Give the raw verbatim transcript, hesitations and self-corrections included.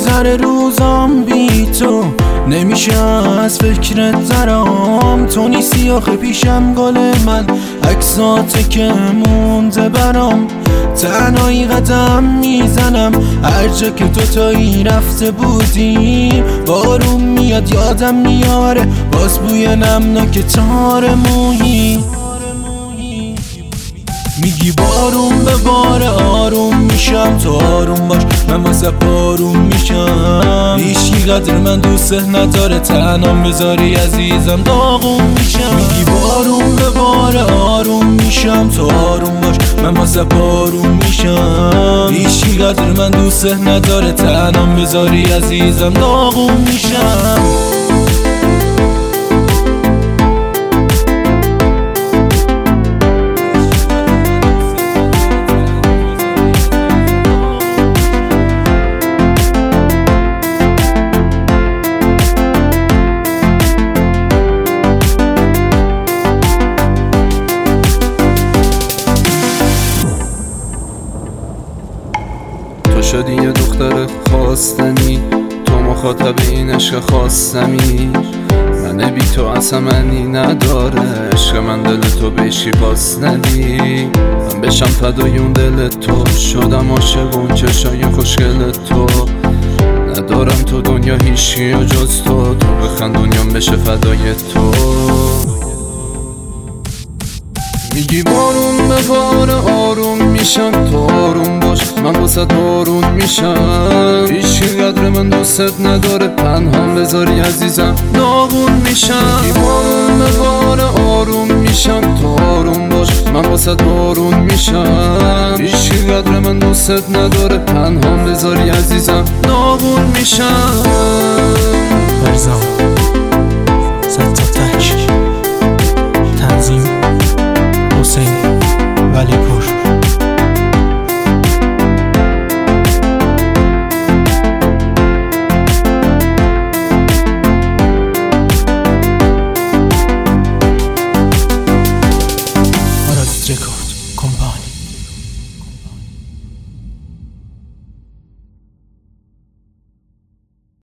میگذره روزام بی تو، نمیشه از فکرت درام. تو نیستی آخه پیشم گل من، عکسات که مونده برام. تنهایی قدم میزنم هر جا که تو تایی رفته بودیم. بارون میاد یادم میاره باز بوی نمناک تار مویی. میگی بارون به بار آروم میشم، تو آروم باش من واسه بارون میشم. هیچی قدر من دوست نداره، تنهام بذاری عزیزم داغون میشم. میگی بارون به بار آروم میشم، تو آروم باش من واسه بارون میشم. هیچی قدر من دوست نداره، تنهام بذاری عزیزم داغون میشم. تو شدی یه دختر خواستنی، تو مخاطب این عشق خواستمی. من بی تو اصلا معنی نداره، عشق من دل تو بهشی پاس ندی. من بشم فدای اون دل تو، شدم عاشق اون چشای خوشگل تو. ندارم تو دنیا هیچی و جز تو، تو بخند دنیام بشه فدای تو. میگی بارون به بار آروم میشم، تو آروم باش من واسه آروم میشم. هیچی قدر من دوست نداره، پنهان بذاری عزیزم داغون میشم. میگی بارون به بار آروم میشم، تو آروم باش من واسه آروم میشم. هیچی قدر من دوست نداره، پنهان بذاری عزیزم داغون میشم. فرزان